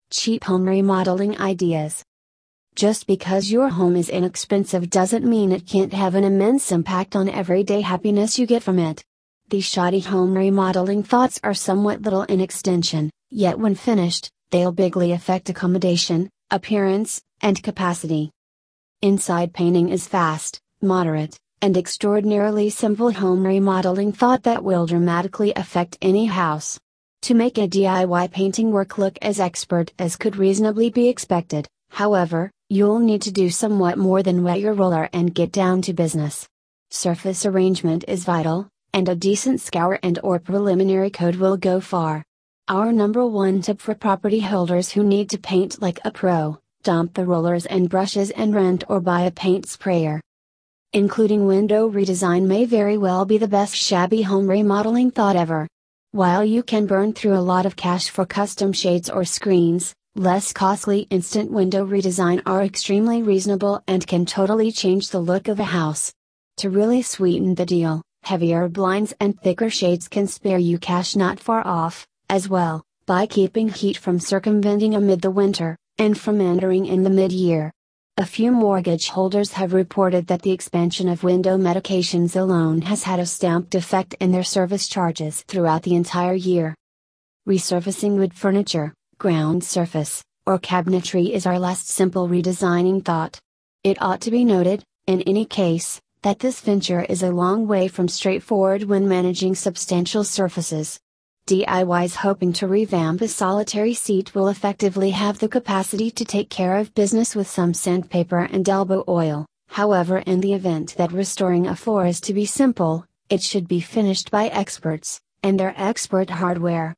Cheap home remodeling ideas. Just because your home is inexpensive doesn't mean it can't have an immense impact on everyday happiness you get from it. These shoddy home remodeling thoughts are somewhat little in extension, yet when finished, they'll bigly affect accommodation, appearance, and capacity. Inside painting is fast, moderate, and extraordinarily simple home remodeling thought that will dramatically affect any house. To make a DIY painting work look as expert as could reasonably be expected, however, you'll need to do somewhat more than wet your roller and get down to business. Surface arrangement is vital, and a decent scour and/or preliminary coat will go far. Our number one tip for property holders who need to paint like a pro: dump the rollers and brushes and rent or buy a paint sprayer. Including window redesign may very well be the best shabby home remodeling thought ever. While you can burn through a lot of cash for custom shades or screens, less costly instant window redesign are extremely reasonable and can totally change the look of a house. To really sweeten the deal, heavier blinds and thicker shades can spare you cash not far off, as well, by keeping heat from circumventing amid the winter, and from entering in the mid-year. A few mortgage holders have reported that the expansion of window medications alone has had a stamped effect in their service charges throughout the entire year. Resurfacing wood furniture, ground surface, or cabinetry is our last simple redesigning thought. It ought to be noted, in any case, that this venture is a long way from straightforward when managing substantial surfaces. DIYs hoping to revamp a solitary seat will effectively have the capacity to take care of business with some sandpaper and elbow oil. However, in the event that restoring a floor is to be simple, it should be finished by experts, and their expert hardware.